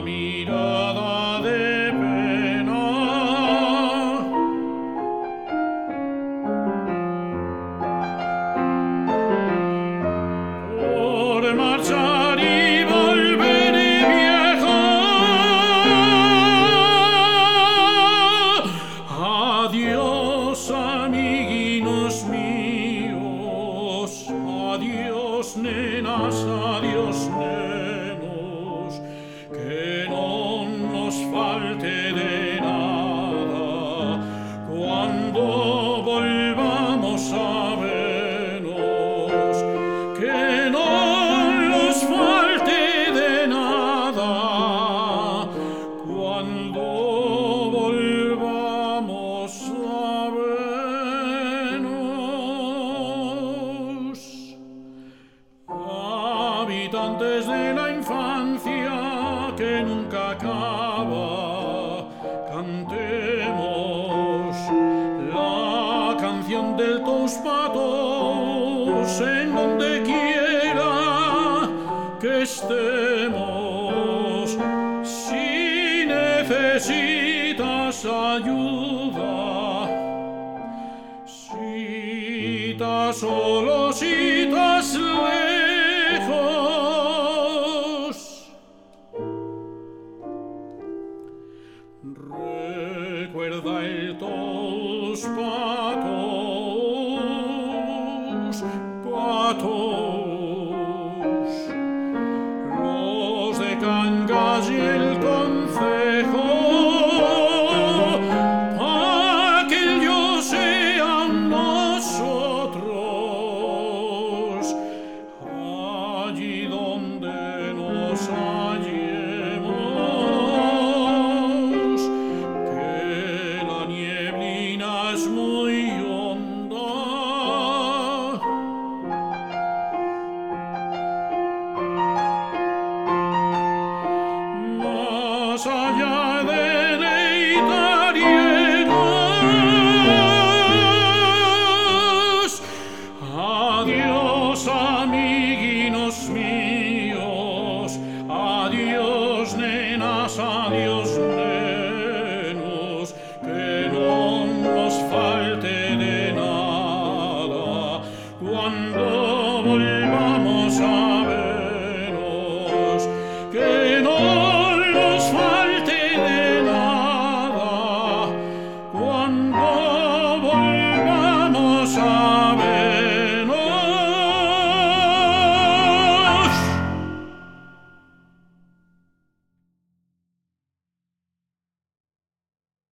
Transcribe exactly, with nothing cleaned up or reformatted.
mirada de pena. Por marchar y volver vieja. Adiós, amiguinos míos. Adiós, nenas, adiós, nenos. Que no nos falte de nada cuando volvamos a vernos. Que no nos falte de nada cuando volvamos a vernos. Habitantes de la infancia que nunca acaba, cantemos la canción del Tous Patos en donde quiera que estemos. Si necesitas ayuda, si estás solo, si estás lejos, recuerda el Tous Patos, patos, los de Cangas y el concejo, pa' que ellos sean nosotros, allí donde nos hallemos, que la nieblina es muy honda. Más allá de Neitariegos, adiós, amiguinos míos, adiós, nenas, adiós, nenos, que no nos falte de nada cuando